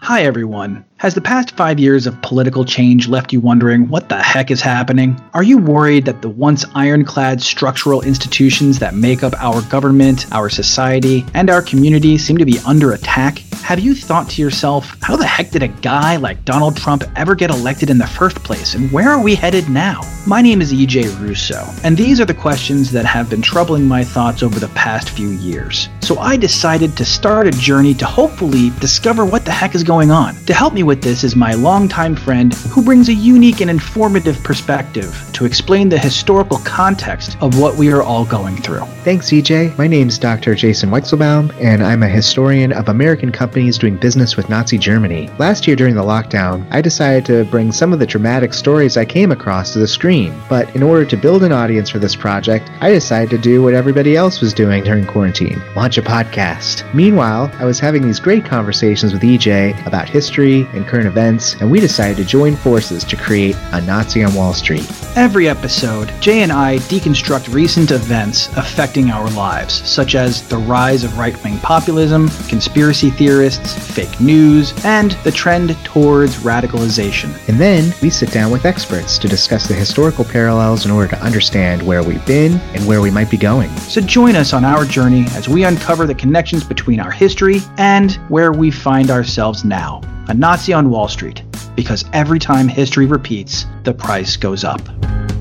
Hi everyone. Has the past 5 years of political change left you wondering what the heck is happening? Are you worried that the once ironclad structural institutions that make up our government, our society, and our community seem to be under attack? Have you thought to yourself, how the heck did a guy like Donald Trump ever get elected in the first place, and where are we headed now? My name is EJ Russo, and these are the questions that have been troubling my thoughts over the past few years. So I decided to start a journey to hopefully discover what the heck is going on. To help me with this is my longtime friend who brings a unique and informative perspective to explain the historical context of what we are all going through. Thanks, EJ. My name's Dr. Jason Weixelbaum, and I'm a historian of American companies doing business with Nazi Germany. Last year during the lockdown, I decided to bring some of the dramatic stories I came across to the screen. But in order to build an audience for this project, I decided to do what everybody else was doing during quarantine, launch a podcast. Meanwhile, I was having these great conversations with EJ about history and current events, and we decided to join forces to create a Nazi on Wall Street. Every episode, Jay and I deconstruct recent events affecting our lives, such as the rise of right-wing populism, conspiracy theorists, fake news, and the trend towards radicalization. And then we sit down with experts to discuss the historical parallels in order to understand where we've been and where we might be going. So join us on our journey as we uncover the connections between our history and where we find ourselves now. A Nazi on Wall Street, because every time history repeats, the price goes up.